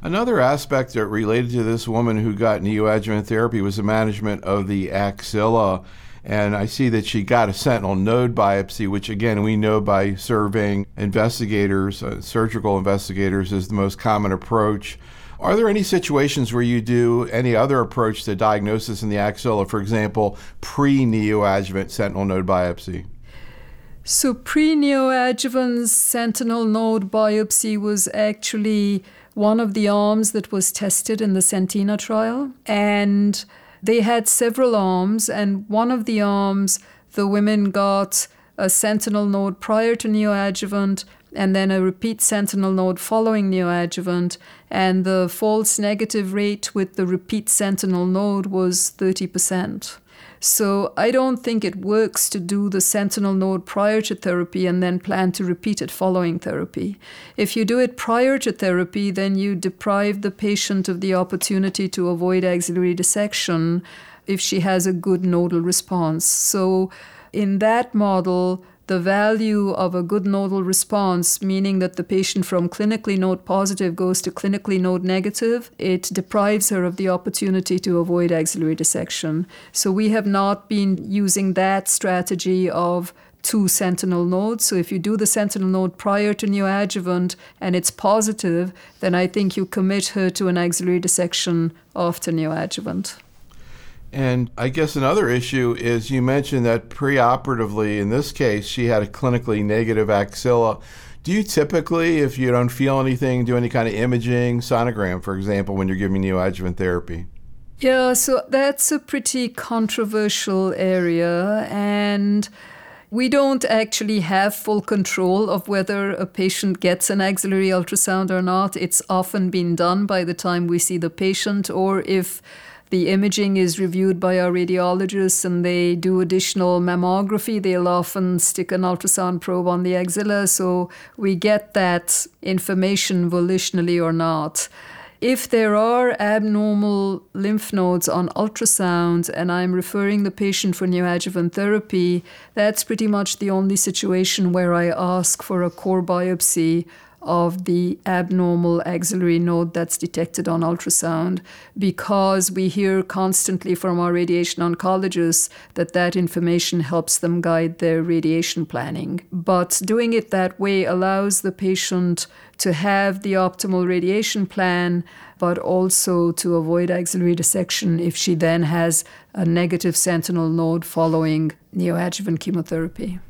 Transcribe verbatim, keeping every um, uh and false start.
Another aspect that related to this woman who got neoadjuvant therapy was the management of the axilla. And I see that she got a sentinel node biopsy, which again, we know by surveying investigators, uh, surgical investigators, is the most common approach. Are there any situations where you do any other approach to diagnosis in the axilla, for example, pre-neoadjuvant sentinel node biopsy? So pre-neoadjuvant sentinel node biopsy was actually one of the arms that was tested in the Sentina trial. And they had several arms, and one of the arms, the women got a sentinel node prior to neoadjuvant and then a repeat sentinel node following neoadjuvant. And the false negative rate with the repeat sentinel node was thirty percent. So I don't think it works to do the sentinel node prior to therapy and then plan to repeat it following therapy. If you do it prior to therapy, then you deprive the patient of the opportunity to avoid axillary dissection if she has a good nodal response. So in that model, the value of a good nodal response, meaning that the patient from clinically node positive goes to clinically node negative, it deprives her of the opportunity to avoid axillary dissection. So we have not been using that strategy of two sentinel nodes. So if you do the sentinel node prior to neoadjuvant and it's positive, then I think you commit her to an axillary dissection after neoadjuvant. And I guess another issue is you mentioned that preoperatively, in this case, she had a clinically negative axilla. Do you typically, if you don't feel anything, do any kind of imaging, sonogram, for example, when you're giving neoadjuvant therapy? Yeah, so that's a pretty controversial area. And we don't actually have full control of whether a patient gets an axillary ultrasound or not. It's often been done by the time we see the patient, or if the imaging is reviewed by our radiologists and they do additional mammography, they'll often stick an ultrasound probe on the axilla, so we get that information volitionally or not. If there are abnormal lymph nodes on ultrasound and I'm referring the patient for neoadjuvant therapy, that's pretty much the only situation where I ask for a core biopsy of the abnormal axillary node that's detected on ultrasound, because we hear constantly from our radiation oncologists that that information helps them guide their radiation planning. But doing it that way allows the patient to have the optimal radiation plan, but also to avoid axillary dissection if she then has a negative sentinel node following neoadjuvant chemotherapy.